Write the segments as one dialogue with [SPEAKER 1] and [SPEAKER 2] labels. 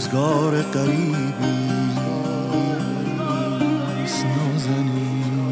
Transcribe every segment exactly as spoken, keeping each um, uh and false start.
[SPEAKER 1] روزگار غریبی است نازنین.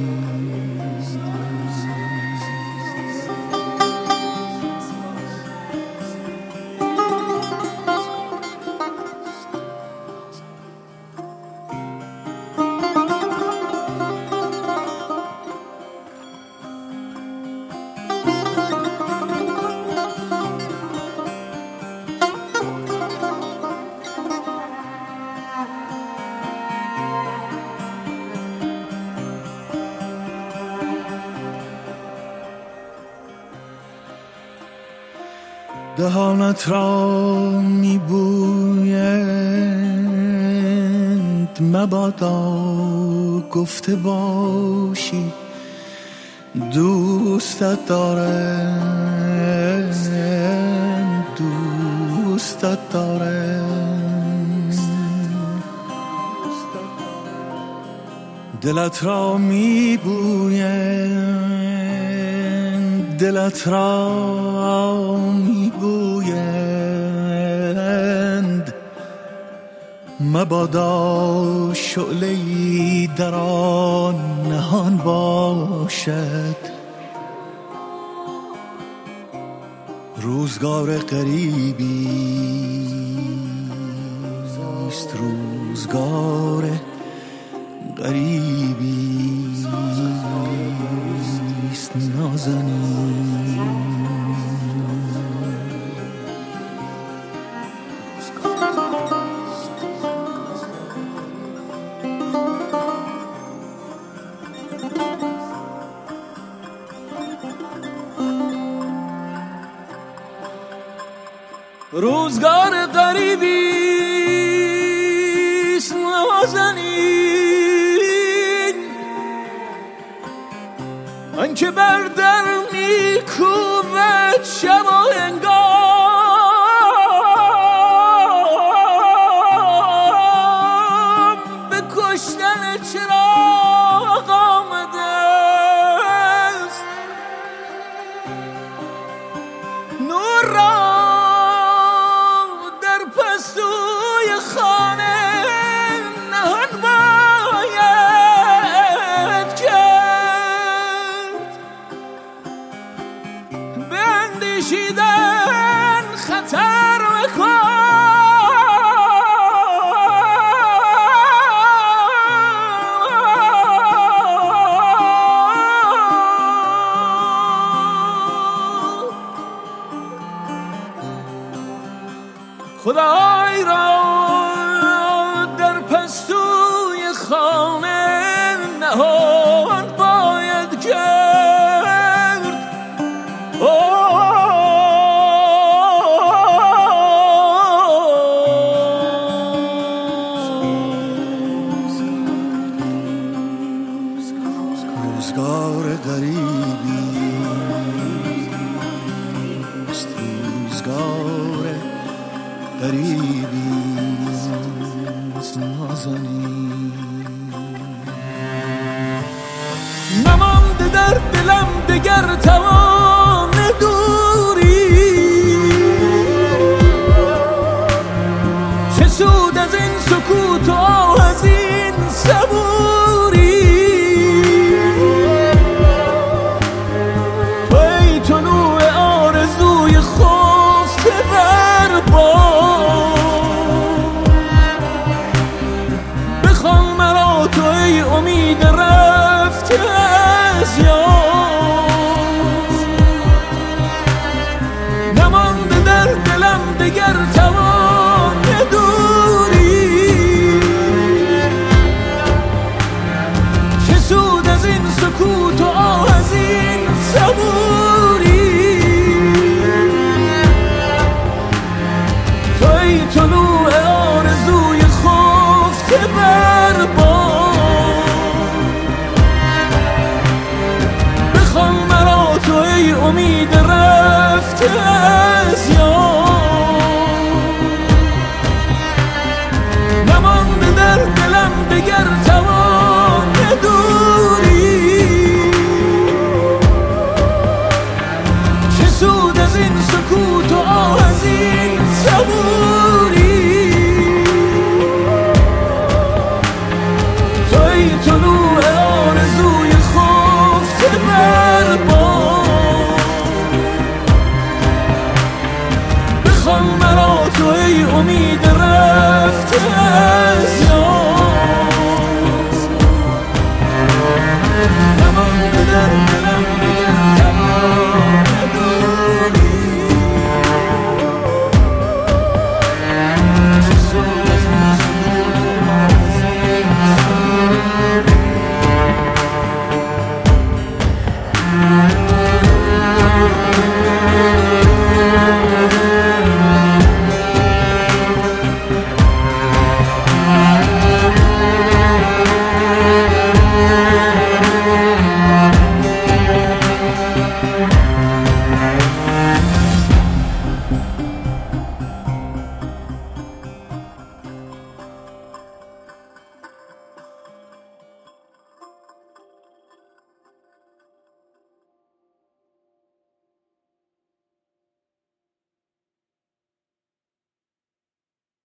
[SPEAKER 1] دهانت را میبویند مبادا گفته باشی دوستت دارم، دوستت دارم. دلت را میبویند، دلت را میبویند مبادا شعله‌ای در آن نهان باشد. روزگار غریبی است، روزگار غریبی است نازنین. روزگار غریبی است نازنین، آنکه بر در میکوبد شب و هنگام، به کشتن چراغ آمده است. نور را شیدن خطر خدای را در پستوی خانه نهان باید کرد. روزگار غریبی است، روزگار غریبی است نازنین. نمانده در دلم دگر